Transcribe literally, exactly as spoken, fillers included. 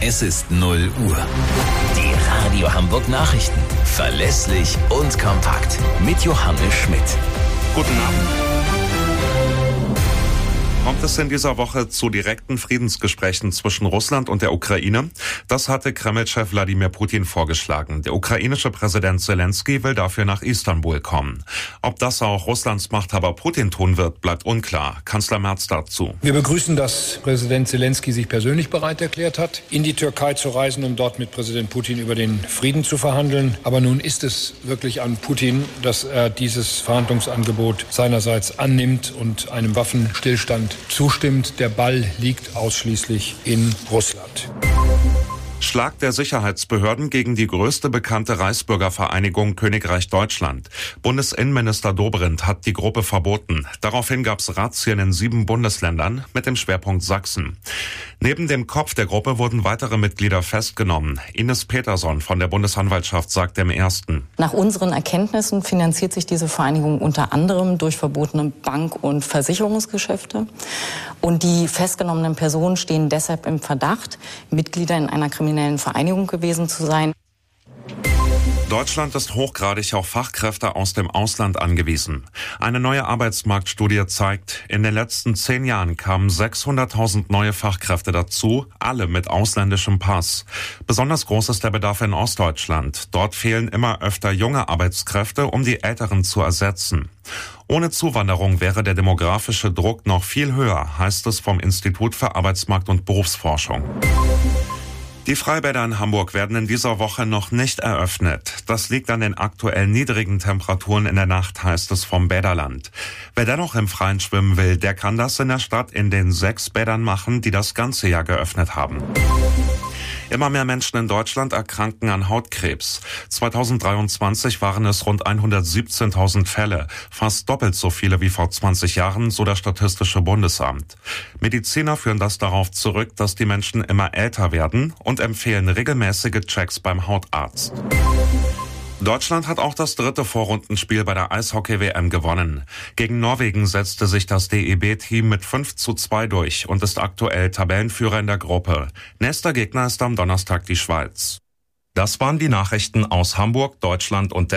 Es ist null Uhr. Die Radio Hamburg Nachrichten. Verlässlich und kompakt. Mit Johannes Schmidt. Guten Abend. Kommt es in dieser Woche zu direkten Friedensgesprächen zwischen Russland und der Ukraine? Das hatte Kreml-Chef Wladimir Putin vorgeschlagen. Der ukrainische Präsident Zelensky will dafür nach Istanbul kommen. Ob das auch Russlands Machthaber Putin tun wird, bleibt unklar. Kanzler Merz dazu. Wir begrüßen, dass Präsident Zelensky sich persönlich bereit erklärt hat, in die Türkei zu reisen, um dort mit Präsident Putin über den Frieden zu verhandeln. Aber nun ist es wirklich an Putin, dass er dieses Verhandlungsangebot seinerseits annimmt und einem Waffenstillstand zustimmt. Der Ball liegt ausschließlich in Russland. Schlag der Sicherheitsbehörden gegen die größte bekannte Reichsbürgervereinigung Königreich Deutschland. Bundesinnenminister Dobrindt hat die Gruppe verboten. Daraufhin gab es Razzien in sieben Bundesländern mit dem Schwerpunkt Sachsen. Neben dem Kopf der Gruppe wurden weitere Mitglieder festgenommen. Ines Peterson von der Bundesanwaltschaft sagte im Ersten: Nach unseren Erkenntnissen finanziert sich diese Vereinigung unter anderem durch verbotene Bank- und Versicherungsgeschäfte. Und die festgenommenen Personen stehen deshalb im Verdacht, Mitglieder in einer kriminellen Vereinigung gewesen zu sein. Deutschland ist hochgradig auf Fachkräfte aus dem Ausland angewiesen. Eine neue Arbeitsmarktstudie zeigt, in den letzten zehn Jahren kamen sechshunderttausend neue Fachkräfte dazu, alle mit ausländischem Pass. Besonders groß ist der Bedarf in Ostdeutschland. Dort fehlen immer öfter junge Arbeitskräfte, um die älteren zu ersetzen. Ohne Zuwanderung wäre der demografische Druck noch viel höher, heißt es vom Institut für Arbeitsmarkt- und Berufsforschung. Die Freibäder in Hamburg werden in dieser Woche noch nicht eröffnet. Das liegt an den aktuell niedrigen Temperaturen in der Nacht, heißt es vom Bäderland. Wer dennoch im Freien schwimmen will, der kann das in der Stadt in den sechs Bädern machen, die das ganze Jahr geöffnet haben. Immer mehr Menschen in Deutschland erkranken an Hautkrebs. zweitausenddreiundzwanzig waren es rund hundertsiebzehntausend Fälle, fast doppelt so viele wie vor zwanzig Jahren, so das Statistische Bundesamt. Mediziner führen das darauf zurück, dass die Menschen immer älter werden und empfehlen regelmäßige Checks beim Hautarzt. Deutschland hat auch das dritte Vorrundenspiel bei der Eishockey-W M gewonnen. Gegen Norwegen setzte sich das D E B-Team mit fünf zu zwei durch und ist aktuell Tabellenführer in der Gruppe. Nächster Gegner ist am Donnerstag die Schweiz. Das waren die Nachrichten aus Hamburg, Deutschland und der